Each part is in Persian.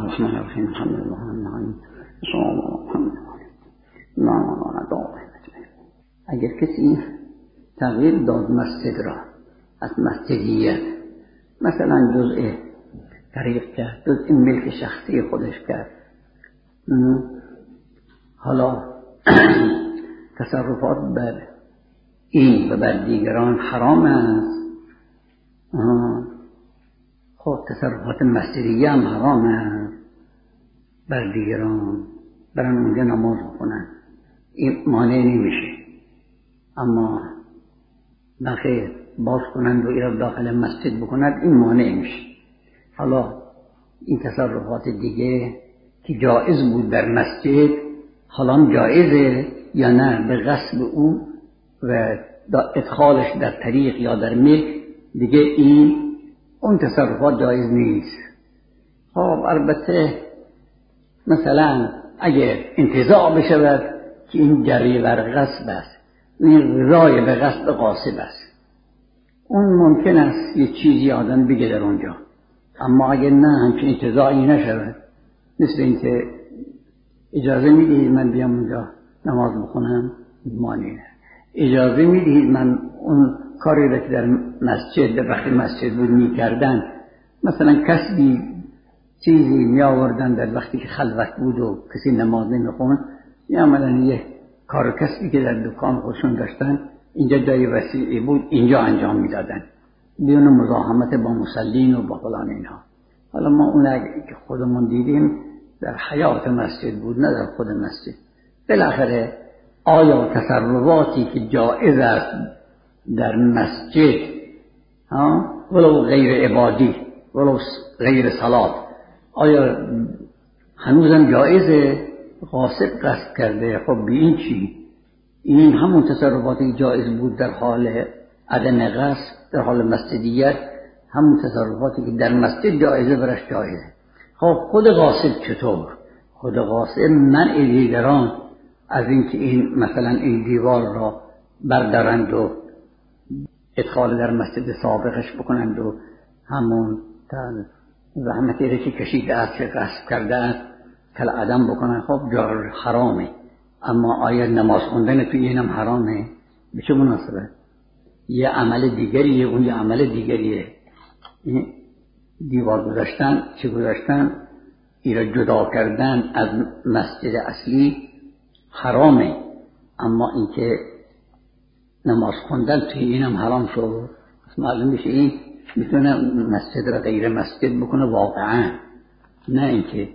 الرحمن الرحیم الحمد لله العالمین صلی الله علیه و آله. اگر کسی تغییر داد مسجد را از مسجدیت، مثلا جزء طریق کرد، جزء ملک شخصی خودش کرد، حالا تصرفات بر این و بر دیگران حرام است، خب تصرفات مسجدیه هم حرام است بر دیگران، برن اونجا نماز بکنن، این مانع نمیشه. اما بخیر باز کنند و ایراد داخل مسجد بکنند، این مانع میشه. حالا این تصرفات دیگه که جایز بود در مسجد، حالا جایزه یا نه؟ به غصب او و ادخالش در طریق یا در ملک دیگه اون تصرفات جایز نیست. خب البته مثلا اگر انتزاع بشود که این جری بر غصب است، این رای به غصب غاصب است، اون ممکن است یه چیزی آدم بگه در اونجا. اما اگر نه همچین انتزاعی نشود، مثل اینکه اجازه میدهید من بیام اونجا نماز بخونم، مانع. اجازه میدهید من اون کاری را که در مسجد در وقت مسجد بود میکردن، مثلا کسی چیزی می آوردن در وقتی که خلوت بود و کسی نماز نمیخوند، یا مثلا یه کار کسبی که در دکان خودشون داشتن، اینجا جای وسیعی بود، اینجا انجام میدادن بدون مزاحمت با مصلین و با فلان اینها. حالا ما اون که خودمون دیدیم در حیات مسجد بود، نه در خود مسجد. بالاخره آیا تصرفاتی که جایز است در مسجد، ولو غیر عبادی، ولو غیر صلات، آیا هنوزم جایزه؟ غاصب قصد کرده، خب بی این چی؟ این همون تصرفاتی جایز بود در حال عدم قصد، در حال مسجدیت، همون تصرفاتی که در مسجد جایزه برش جایزه. خب خود غاصب چطور؟ خود غاصب منع دیگران از اینکه این مثلا این دیوار را بردارند و ادخال در مسجد سابقش بکنند و همون زحمتی را که کشیده است که قصد کرده است کل عدم بکنند، خب جار حرامه. اما آیا نماز خوندن توی اینم حرامه؟ به چه مناسبت؟ یه عمل دیگریه، اون یه عمل دیگریه. دیوار گذاشتن، چه گذاشتن، این را جدا کردن از مسجد اصلی حرامه. اما اینکه نماز خوندن توی اینم حرام شد، معلوم میشه این میتونه مسجد را غیر مسجد بکنه واقعا، نه اینکه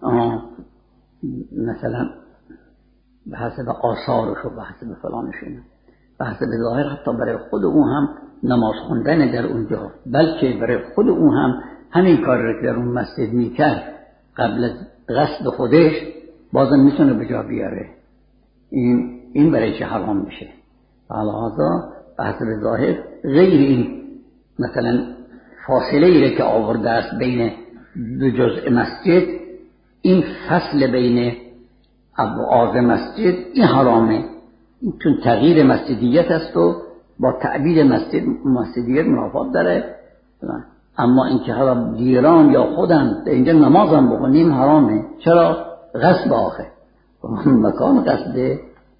مثلا به حسب آثارش و به حسب فلانش، به حسب ظاهر. حتی برای خود او هم نماز خوندن در اونجا، بلکه برای خود او هم همین کار را که در اون مسجد میکرد قبل از قصد خودش، بازم میتونه به جا بیاره. این برای چه حرام میشه؟ لحاظا به حسب ظاهر غیر این مثلا فاصله ای را که آورده است بین دو جزء مسجد، این فصل بین ابعاد مسجد، این حرامه، چون تغییر مسجدیت است و با تعبیر مسجدیت منافات داره. اما اینکه حالا دیران یا خودم در اینجا نمازم بکنیم حرامه. چرا؟ غصب آخه مکان قصده.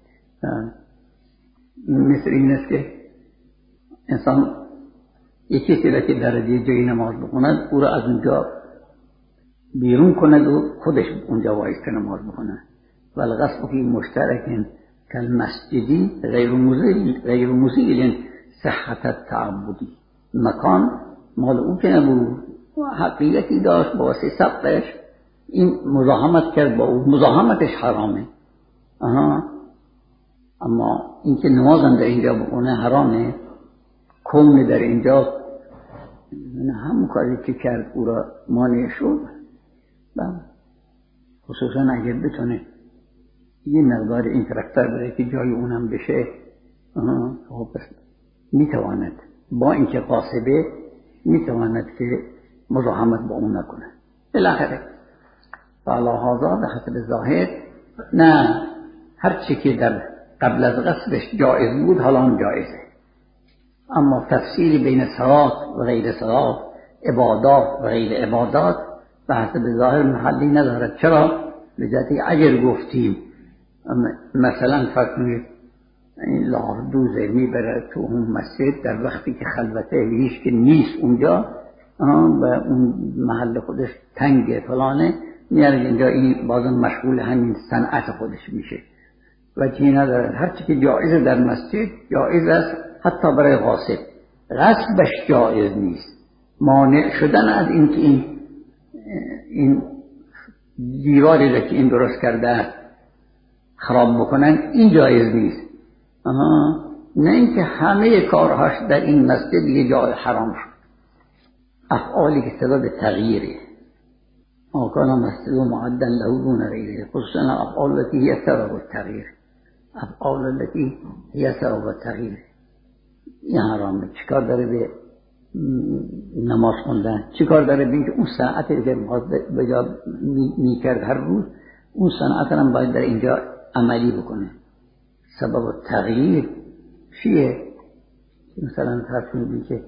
مثل این است که انسان یکی کسی را که در یه جایی نماز بکند، او را از اونجا بیرون کند و خودش اونجا وایسته نماز بکند. والغصب فی مشترک کالمسجدی غیر مزیل صحت التعبدی. مکان مال او که نبود، حقیقتی داشت، با واسه سبقش این مزاحمت کرد با او، مزاحمتش حرامه. اما اینکه نمازم در اینجا بکنه حرامه. کون در اینجا همون کاری که کرد او را مانع شد. خصوصا اگر بتونه یه مقدار این ترکتر بره که جای اونم بشه، میتواند با اینکه قاصبه میتواند که مزاحمت با اون نکنه. بالاخره لحاظا به حسب ظاهر نه، هر چی که در قبل از قصدش جایز بود حالا جایزه. اما تفصیلی بین صلات و غیر صلات، عبادات و غیر عبادات، بحث به ظاهر محلی ندارد. چرا؟ لذتی اگر گفتیم مثلا فرض کنید این لاردوزه میبره تو اون مسجد در وقتی که خلوته هیچ که نیست اونجا و اون محل خودش تنگه فلانه، میاره اینجا این بازم مشغول همین صنعت خودش میشه و چی نداره. هرچی که جایزه در مسجد جایز است، حتی برای غاصب. غصبش جایز نیست. مانع شدن از این که این دیواری را که این درست کرده خراب بکنن این جایز نیست. نه اینکه همه کارهاش در این مسجد یه جای حرام شد. افعالی که سبب تغییره آکان مسجد و معدن له دون غیره، خصوصا افعال التي هي سبب التغییر، افعال التي هي سبب التغییر این حرامه. چیکار داره به نماز خوندن؟ چیکار داره به اینکه اون ساعتی که به جا میکرد هر روز اون صنعت هم باید در اینجا عملی بکنه؟ سبب تغییر چیه؟ مثلا فرض کنید که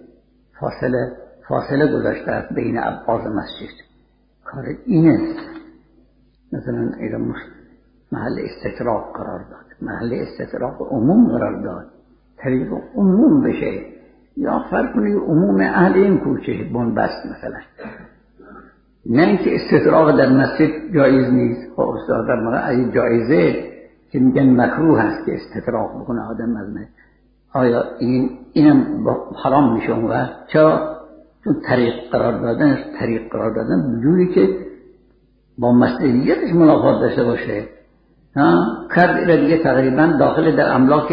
فاصله گذاشته است بین ابعاد مسجد، کار اینه. مثلا اگر محل استطراق قرار داد، محل استطراق عموم قرار داد، طریق عموم بشه، یا فرض کنید عموم اهل این کوچه بنبست مثلا، نه اینکه استطراق در مسجد جایز نیست. خب استاد در مورد این جایزه که میگن مکروه هست که استطراق بکنه آدم از نه، آیا اینم حرام میشه اون وقت؟ چرا؟ چون طریق قرار دادن جوری که با مسئولیتش منافات داشته باشه. کرد ایره دیگه تقریبا داخل در املاک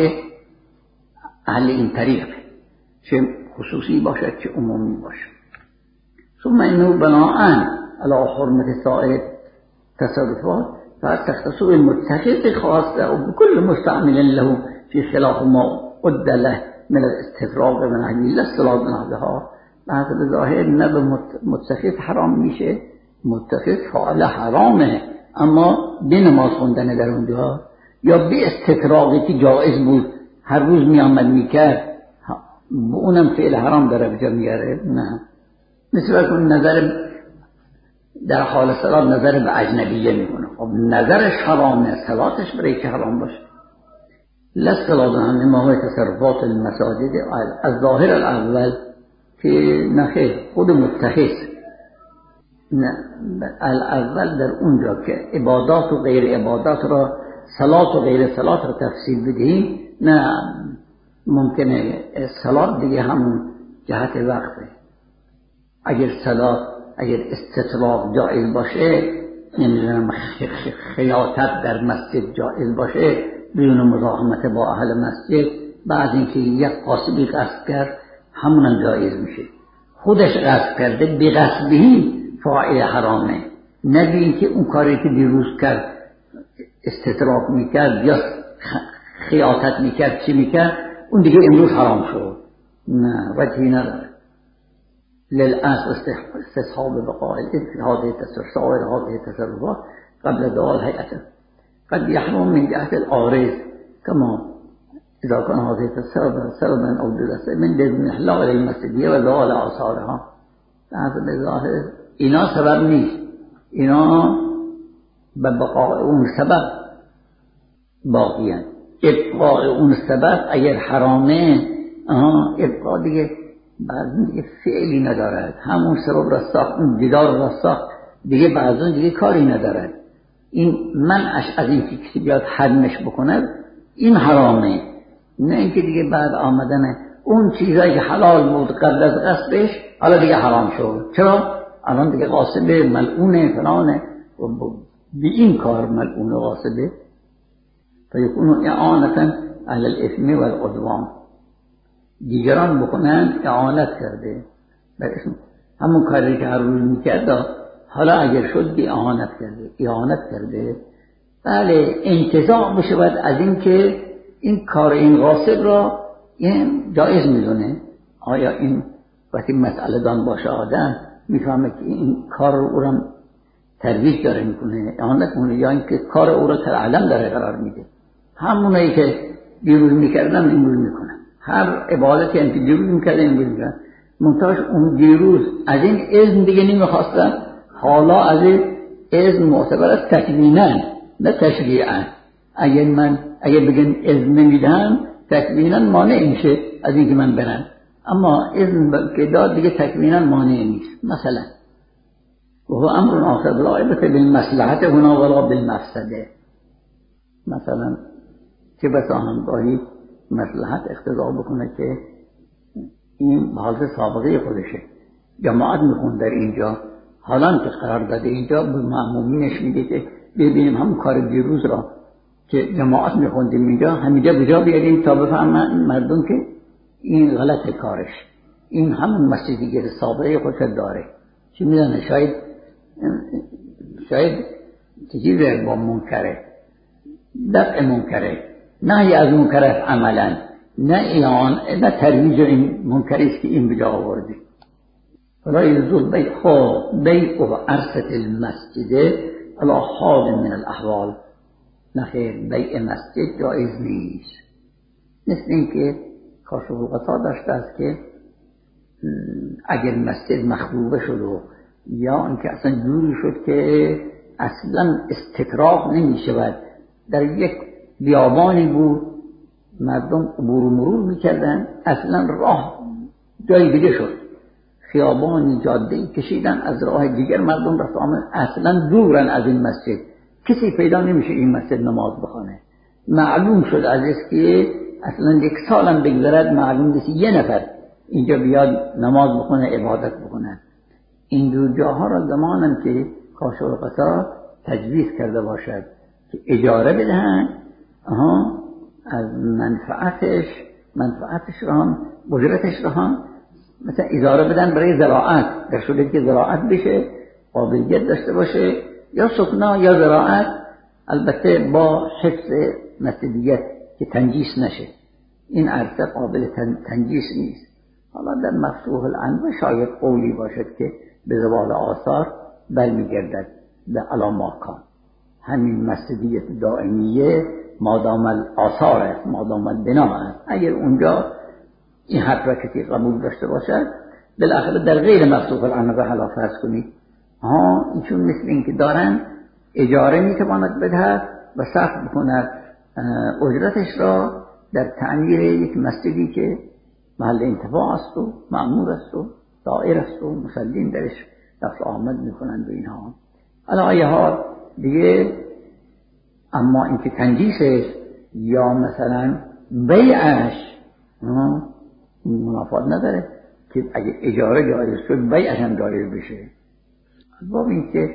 اهل این طریق، چه خصوصی باشد چه عمومی باشد. ثم اینو بناءً علی حرمت سائر تصرفات فتختص المتخذ خاصه وبكل مستعمل له في خلاف ما عد له من الاستطراق من اهل الصلاة نحوها. بعد به ظاهر نه به متخذ حرام میشه، متخذ فعل حرامه، اما به نماز خوندن در اونجا یا به استطراقی که جائز بود هر روز میامد میکرد، به اونم فعل حرام در بجا میاره. نه، مثل که نظر در حال صلات نظر به اجنبیه میکنه. خب نظرش حرامه، صلاتش برای که حرام باشه. لصلاة انما هو تصرفات المساجد از ظاهر الاول که نخیر خود متخذ نه الاول در اونجا که عبادات و غیر عبادات را، صلات و غیر صلات را تفصیل بدهیم، نه ممکنه صلات دیگه همون جهت وقته. اگر صلات اگر استطراق جائز باشه، نمیدونم خیاطت در مسجد جائز باشه بدون مزاحمت با اهل مسجد، بعد اینکه یک قاصدی قصد کرد همونم جایز میشه. خودش قصد کرده به قصدی فاعل حرامه، نه بین که اون کاری که دیروز کرد استطراق میکرد یا خیاطت میکرد چی میکرد اون دیگه امروز حرام شد. نه، وجهی نداره. للأصل استصحاب بقاء الإثم هذه سائر هذه التصرفات قبل زوال هيئته قد يحرم من جهة العارض كما إذا كان هذه التصرف سببا أو جلسة من لازم إحلال المسجدية وزوال آثارها. هذا بظاهر اینا سبب نیست، اینا به بقاء اون سبب باقی هست. ابقاء اون سبب اگر حرامه ابقاء دیگه بعضی دیگه فعلی ندارد. همون سبب را ساخت، اون دیدار را ساخت، دیگه بعضی دیگه کاری ندارد. این منعش از این که کسی بیاد حرمش بکند این حرامه، نه اینکه دیگه بعد آمدن اون چیزایی که حلال بود قبل از قصدش حالا دیگه حرام شد. چرا؟ الان دیگه غاصبه، ملعونه، فلانه، به این کار ملعون و غاصبه فیکونو اعانتا علی الاثم والعدوان، دیگران بکنن اعانت کرده بر اسم همون کاری که هر روز میکرد، حالا اگر شد بی اعانت کرده. بله، انتزاع بشود از این که این کار این غاصب را این جایز میدونه. آیا این وقتی مسئله دان باشه آدم میفهمه که این کار رو او را ترویج داره میکنه، اعانت کنه، یا اینکه کار او را ترعلم داره قرار میده. همونایی که دیروز میکردن امروز میکنن، هر عبادتی هم که دیروز میکردن امروز میکنن، منتهاش اون دیروز از این اذن دیگه نمیخواستن، حالا از اذن معتبر است تکوینا نه تشریعا. اگه بگن اذن نمیدم تکوینا مانع میشه از اینکه من برم، اما اذن که داد دیگه تکوینا مانع نیست. مثلا وهو امر آخر لا عبرة بالمصلحة هنا ولا بالمفسده. مثلا چه بسا همگاهی مصلحت اقتضا بکنه که این به حالت سابقه خودشه، جماعت میخون در اینجا، حالا که قرار داده اینجا به مأمومینش میگه که ببینیم هم کار دیروز را که جماعت میخوندیم اینجا همینجا بجا بیاریم تا بفهمن مردم که این غلط کارش، این همون مسجدی که سابقه خودش داره. چی میدونه؟ شاید چیزی با منکره، دفع منکره، نهی از منکره عملا، نه ترویج این منکریست که این بجا آوردی. فلا يجوز بيع عرصة المسجد على حال من الاحوال. نخیر، بیع مسجد جایز نیست. مثل این که کاشف‌الغطا داشته است که اگر مسجد مخروبه شد یا اینکه اصلا جوری شد که اصلا استطراق نمی شود، در یک بیابانی بود مردم عبور و مرور میکردن، اصلا راه جای دیگه شد، خیابانی جاده‌ای کشیدن از راه دیگر مردم رفت آمد، اصلا دورن از این مسجد، کسی پیدا نمیشه این مسجد نماز بخونه. معلوم شد از است که اصلا یک سالم بگذرد معلوم نیست یه نفر اینجا بیاد نماز بخونه عبادت بکنه. این دو جاها را زمانم که کاشف‌الغطا تجویز کرده باشد که اجاره بدهن، از منفعتش را هم اجرتش را هم مثلا اجاره بدن برای زراعت، در صورتی که زراعت بشه، قابلیت داشته باشه، یا سکنا یا زراعت، البته با حفظ مسجدیت که تنجیس نشه. این عرصه قابل تنجیس نیست. حالا در مفتوح الانواع شاید قولی باشد که به زوال آثار برمیگردد به علاماکان. همین مسجدیت دائمیه مادام الاثار است، مادام البنا است. اگر اونجا این حرف را کسی قبول داشته باشد، بالاخره در غیر مفتوح الانواع حالا فرض کنید ایشون مثل این که دارن اجاره میتواند بدهد و صرف بکند اجرتش را در تعمیر یک مسجدی که محل انتفاع است و معمور است و دائر است و مسلمین درش رفت آمد میکنند و اینها. علی ای حال دیگه، اما اینکه تنجیسش یا مثلا بیعش منافات نداره که اگه اجاره جایز شد بیعش هم جایز بشه. با اینکه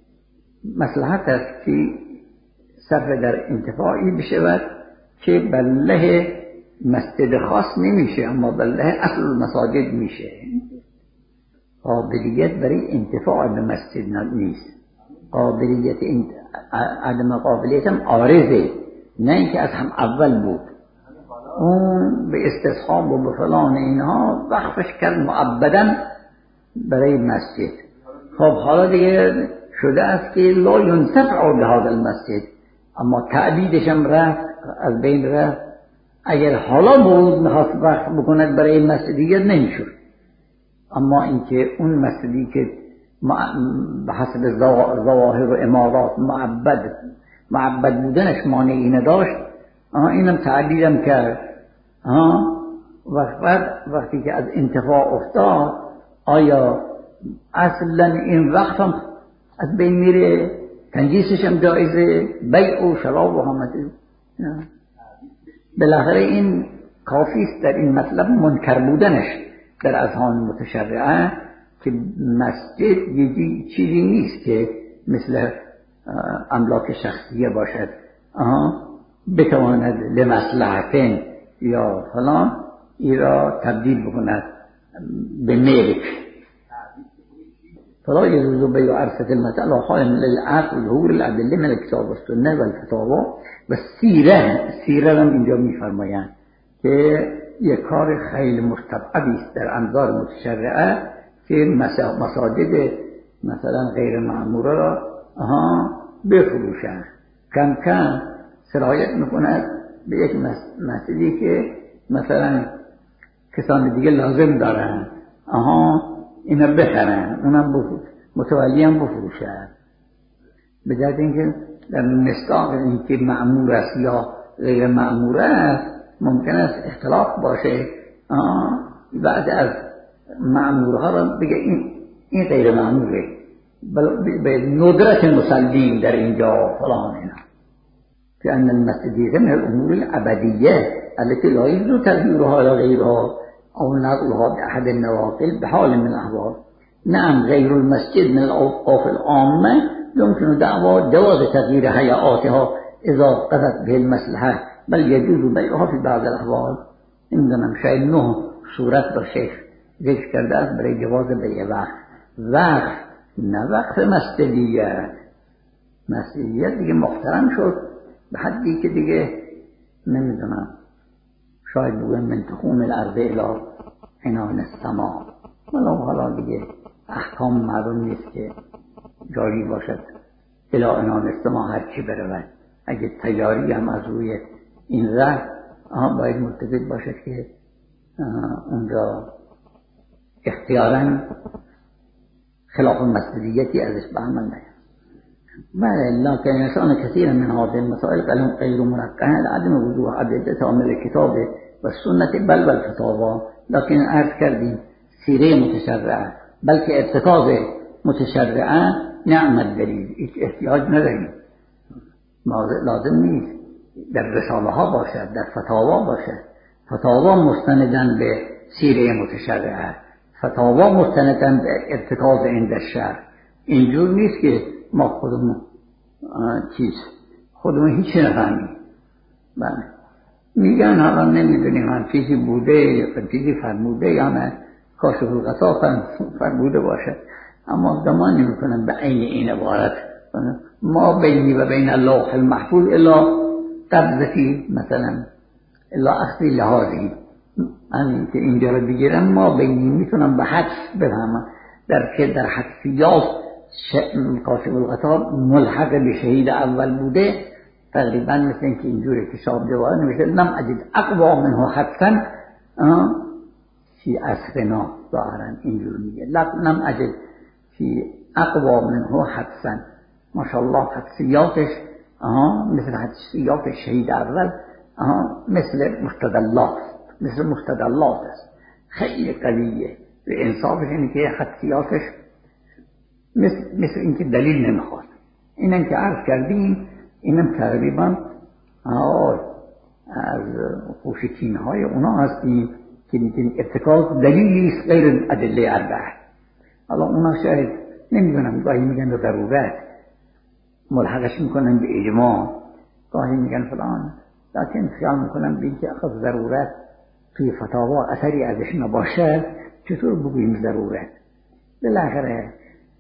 مصلحت است که صرف در انتفاعی بشود که بله مسجد خاص نمیشه، اما بله اصل مساجد میشه. قابلیت برای انتفاع به مسجد نیست، قابلیت عدم قابلیت هم عارضه، نه اینکه از هم اول بود. اون به استصحاب و به فلان اینها وقفش کرد معبداً برای مسجد. خب حالا دیگه شده است که لا ینتفع به هذا المسجد، اما تعبیدش هم رفت، از بین رفت. اگر حالا بود میخواست وقف بکند برای مسجدیت نمیشد، اما اینکه اون مسجدی که به حسب ظواهر و امارات معبد بودنش مانعی نداشت، اینم تعبیرم کرد. وقتی که از انتفاع افتاد، آیا اصلا این وقت هم از بین میره؟ تنجیسش هم جایزه، بیع و شراب و همه. بالاخره این کافیست در این مطلب منکر بودنش در اذهان متشرعه که مسجد یه چیزی نیست که مثل املاک شخصیه باشد بتواند لمصلحتین یا فلان ای را تبدیل بکند به ملک. فلا يجوز بيع عرصة المسألة حال من العقل ظهور الأدلة من الكتاب والسنة والفتاوى و سیره هم اینجا میفرمایند که یک کار خیلی مستبعدی است در انظار متشرعه که مساجد مثلا غیر معموره را بفروشند. کم کم سرایت میکند به یک مسجدی که مثلا کسان دیگه لازم دارن اینا بخرن، اونم متولی هم بفروشد. به جهت اینکه در مصداق اینکه مأمور است یا غیر مأمور است ممکن است اختلاف باشه. بعد از مأمورها را بگه این غیر مأموره، به ندرت مسلمین در اینجا فلان اینا. که ان المسجد من الامور الابدیه التي لا يجوز تغييرها ولا غيرها او نقلها باحد النواقل بحال من الاحوال. نعم غير المسجد من الاوقاف العامه يمكن دعوى جواز تغيير هيئاتها اذا قضت به المصلحه بل يجوز بيعها في بعض الاحوال. نمیدونم شاید 9 صورت را شیخ ذکر کرده است برای جواز بیع وقف نه وقف مسجدیت. مسجدیت دیگه محترم شد به حدی که دیگه نمیدونم شاید بگویم من تخوم الارض الی عنان السما. حالا دیگه احکام معلوم نیست که جاری باشد الی عنان السما هر چی برود. اگه تجاری هم از روی این راه باید متفق باشد که اونجا اختیاراً خلاف مسئولیتی ازش به عمل نیست. بله لكن انسان كثيرا من هذه المسائل غير مرقعه لعدم وجوه عددتها من الكتاب والسنه بل والفتاوى. لكن عرض کردیم سیره متشرعه بلکه اتخاذ متشرعه نعم الدلیل، هیچ احتیاج نداریم، لازم نیست در رساله ها باشد، در فتاوا باشد. فتاوا مستندن به سیره متشرعه، فتاوا مستندن به اتخاذ عند الشرع. اینجور نیست که ما خودمون هیچ نفهمیم. بله میگن حالا نمیدونیم هم چیزی بوده یا چیزی فرموده یا نه، کاشف الغطا فرموده باشد، اما گمان نمیکنم به عین این عبارت ما بینی و بین اللوح المحفوظ الا قبضتی مثلا الا اخذی لحاظی. همین که اینجا رو بگیرم ما بینی میتونم به حدس بفهمم در حدسیات کاشف الغطا ملحق به شهید اول بوده تقریبا مثل اینکه اینجوری که شاب جواب نمیشه لم اجد اقوا منه حدسا فی عصرنا ظاهرا اینجور میگه لم اجد فی اقوا منه حدسا. ماشاءالله حدسیاتش مثل حدسیات شهید اول مثل مستدلات است، خیلی قویه. به انصافش اینه که حدسیاتش مثل اینکه دلیل نمیخواد. اینم که عرض کردیم اینم تقریبا از خوشکین های اونا هستیم که میگن اتکاز دلیلی است غیر ادله اربعه. حالا اونا شاید نمیدونم گاهی میگن ضرورت ملحقش میکنن به اجماع، گاهی میگن فلان، لکن خیال میکنم به اینکه اخذ ضرورت توی فتاوا اثری ازش نباشه چطور بگوییم ضرورت؟ بالاخره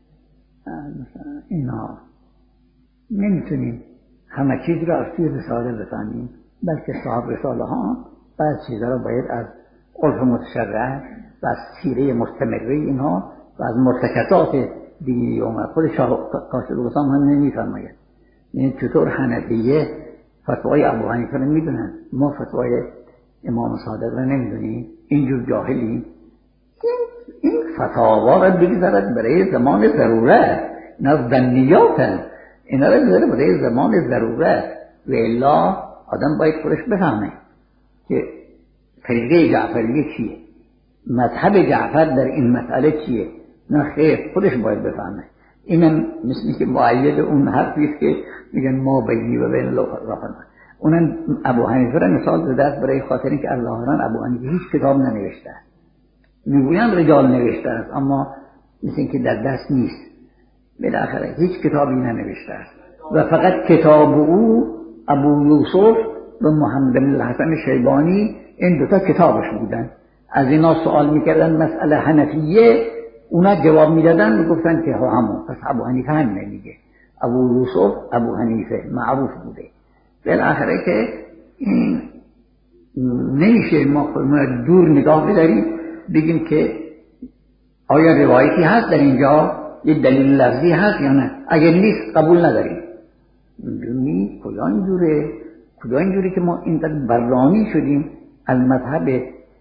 اینا نمیتونیم همه چیز را از توی رساله بفهمیم، بلکه صاحب رساله ها بعض چیزها را باید از عرف متشرع و از سیره مستمره اینها و از مرتکزات دینی اومد. خود کاشف الغطا هم نمیفرماید. یعنی چطور حنفیه فتوای ابو حنیفه را میدونن، ما فتوای امام صادق را نمیدونیم، اینجور جاهلیم. این فتاوا را بگذارد برای زمان ضرورت، اینا ظنیات هست، اینا را بگذارد برای زمان ضرورت و الا آدم باید خودش بفهمه که طریقه جعفریه چیه، مذهب جعفر در این مسئله چیه. نه خیر، خودش باید بفهمه. اینم مثل که معید اون حرفیست که میگن ما بینی و بین الله رفنا. اونم ابو حنیفه را مثال زده است برای خاطر اینکه از ظاهران ابو حنیفه هیچ کتاب ننوشته است. میگویند رجال نوشته است اما مثل اینکه در دست نیست، بالاخره هیچ کتابی ننوشته است و فقط کتاب او ابو یوسف و محمد بن الحسن شیبانی این دوتا کتابش بودن. از اینا سوال میکردن مسئله حنفیه، اونا جواب میدادن، میگفتن که همون. پس ابو حنیفه هم نمیگه، ابو یوسف ابو حنیفه معروف بوده. بالاخره که این نمیشه ما خودمون دور نگاه بداریم بگیم که آیا روایتی هست در اینجا یه دلیل لفظی هست یا نه. اگر نیست قبول نداریم. نیست کجا اینجوره که ما اینقدر برانی شدیم از مذهب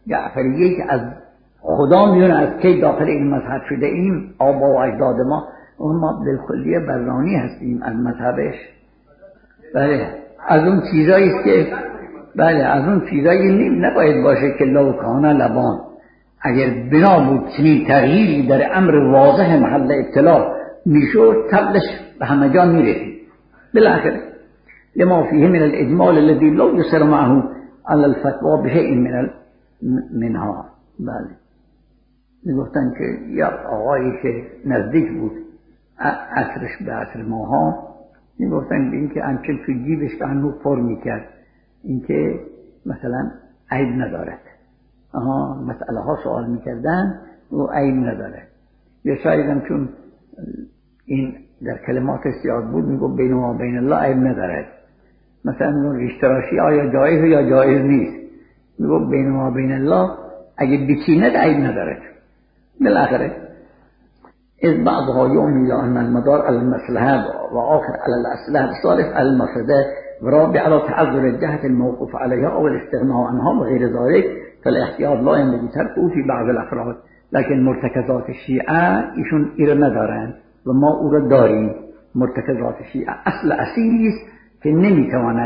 جعفریه که از خدا میدونه از کی داخل این مذهب شده. این آبا و اجداد ما ما بالکلیه برانی هستیم از مذهبش. بله از اون چیزایی که بله از اون چیزایی نباید باشه که لو کان لبان، اگر بنا بود چنین تغییری در امر واضح محل ابتلا میشد تبلش به همه جا میرسید بالاخره. لما فيه من الاجمال الذي لو يسر معه على الفتوى بشيء منها. بله میگفتن که یا آقایی که نزدیک بود عصرش به عصر ماها، میگفتن به اینکه انچه تو جیبش که هنو پر میکرد اینکه مثلا عیب ندارد. مسئله ها سوال میکردن و عیب ندارد. یا شاید هم چون این در کلمات زیاد بود میگفت بین ما بین الله عیب ندارد. مثلا ریشتراشی آیا جایز یا جایز نیست، میگفت بین ما بین الله اگه بچیند عیب ندارد. بالاخره إذ بعضها يؤمن إلى أن المدار على المصلحة وآخر على الأصلح الصالح على المفسدة ورابع على تعذر الجهة الموقوف عليها أو الاستغناء عنها وغير ذلك، فالاحتياط لا ينبغي تركه في بعض الأفراد. لكن مرتكزات الشيعة ایشون ایره ندارن و ما او را داریم. مرتکزات شیعه اصل اصیلی است که نمیتواند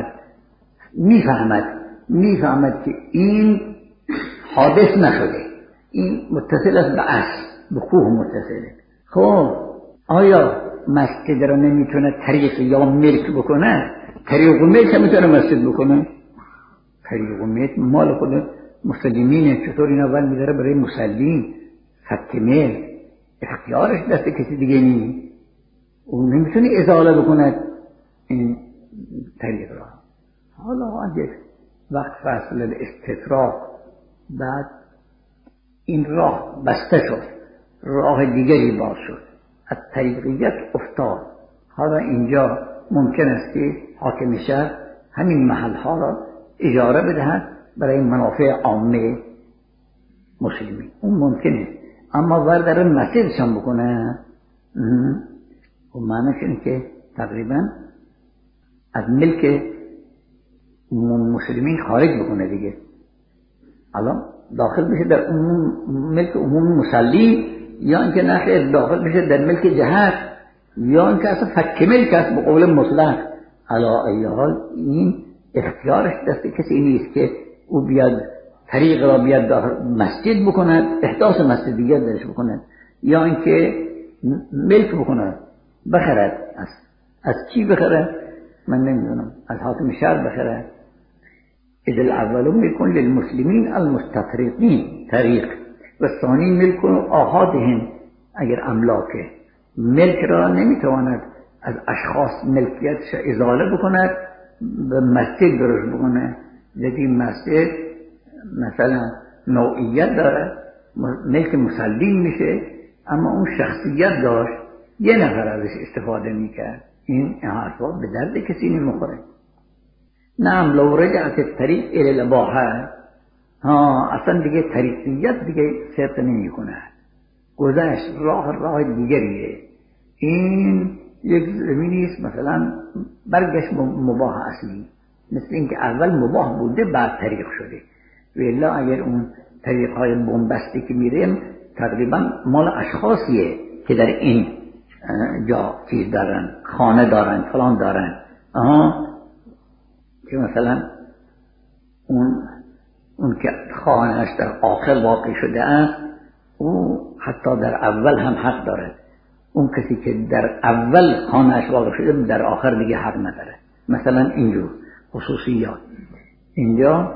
میفهمد که این حادث نشده، این متصل است به اصل، به کوه متصله. خب آیا مسجد را نمیتونه طریق یا ملک بکنه؟ طریق و ملک میتونه مسجد بکنه؟ طریق و ملک مال خود مسلمینه، چطور این اول میداره برای مسلمین فک ملک؟ اختیارش دست کسی دیگه نیست، او نمیتونه ازاله بکنه این طریق را. حالا اگه وقت فصل الاستطراق بعد این راه بسته شد، راه دیگری باز شد، از طریقیت افتاد، حالا اینجا ممکن است که حاکم شهر همین محل ها را اجاره بدهد برای منافع عامه مسلمین، اون ممکنه. اما برداره مسجدشان بکنه و معنیش اینه که تقریبا از ملک مسلمین خارج بکنه دیگه. الان داخل بشه در ملک عموم مسلی، یا اینکه نخیر داخل بشه در ملک جهت، یا اینکه اصلا فک ملک است به قول مطلق. علا ای حال این اختیارش دست کسی نیست که او بیاد طریق را بیاد داخل مسجد بکند، احداث مسجد دیگر درش بکند، یا اینکه ملک بکند، بخرد. از چی بخرد؟ من نمیدونم، از حاکم شهر بخرد. اذ الاول ملک للمسلمین المستطرقین طریق و الثانی ملک آحادهم. اگر املاکه ملک را نمیتواند از اشخاص ملکیتش ازاله بکند، به مسجد درست بکنه. یکی مسجد مثلا نوعیت داره، ملک مسلمین میشه، اما اون شخصیت داشت، یه نفر ازش استفاده میکرد، این حرفا به درد کسی نمیخوره. نعم لو رجعت الطریق الى الاباحه، اصلا دیگه طریقیت دیگه صدق نمی کنه، گذشت راه دیگریه. این یک زمینی است مثلا برگشت مباح اصلی، مثل اینکه اول مباح بوده بعد طریق شده. والا اگر اون طریقهای بنبستی که میریم تقریبا مال اشخاصیه که در این جا چیز دارن، خانه دارن، فلان دارن، که مثلا اون که خانهش در آخر واقع شده است، او حتی در اول هم حق داره. اون کسی که در اول خانهش واقع شده در آخر دیگه حق نداره. مثلا اینجور خصوصیات اینجا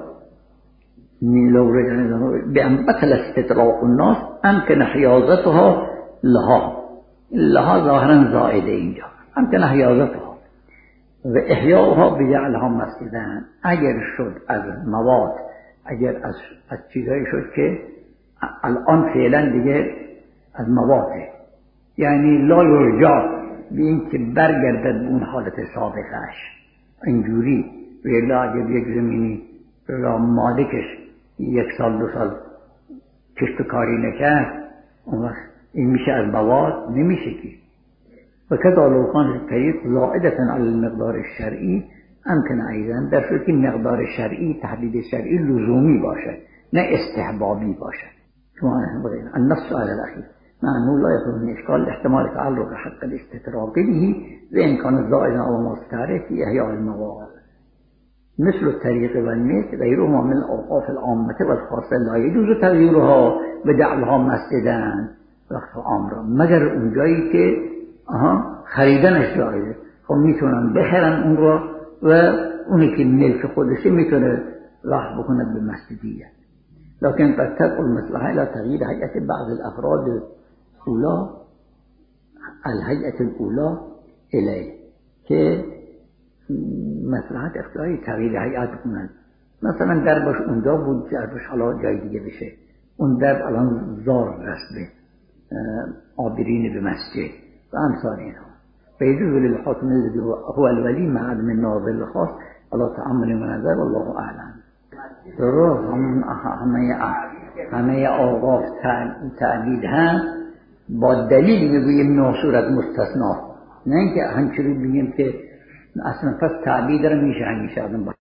بأن بطل استطراق الناس امکن حیازتها لها ظاهرا زائده، اینجا امکن حیازتها و احیاؤها بجعلها مسجدن. اگر شد از مواد، اگر از چیزایی شد که الان فعلا دیگه از مواده، یعنی لا یرجع به این که برگردد به اون حالت سابقش اینجوری. ویلا اگر یک زمینی را مالکش 1 سال 2 سال کشت کاری نکرد، اون وقت این میشه از مواد، نمیشه که. و کذا لو کان الطریق زائدة علی المقدار الشرعی امکن ایضا، در صورتی که مقدار شرعی، تحدید شرعی لزومی باشد نه استحبابی باشد. النص على الاخیر معنو لا يكون من إشكال احتمال تعلق حق الاستطراق به وإن كان زائدا أو مستعرف في إحياء المواقع مثل الطريق والمثل غيرهما من الأوقاف العامة والخاصة لا يجوز تغييرها بدعوها مسجدا وقت عامرا مگر اونجایی که خریدنش جایزه. خب میتونن بخرن اون رو و اونی که ملک خودشه میتونه وقت بکنه به مسجدیه. لكن قد تدخل المصلحة إلى تغيير هيئة بعض الأفراد الأولى الهيئة الأولى إليه که مصلحت اختیاری تغییر هیئت کنن. مثلا دربش اونجا بود، دربش حالا جای دیگه بشه. اون درب الان زار رسد به عابرین به مسجد و امثال اینها. فیجوز للحاکم الذی هو الولی مع عدم الناظر الخاص على تأمل منظر والله اعلم. درست همه آقاف تعبید هم با دلیل میگوییم نه صورت مستثنا، نه اینکه همچنین بگیم که اصلا پس تعبید رو میشه همیشه آدم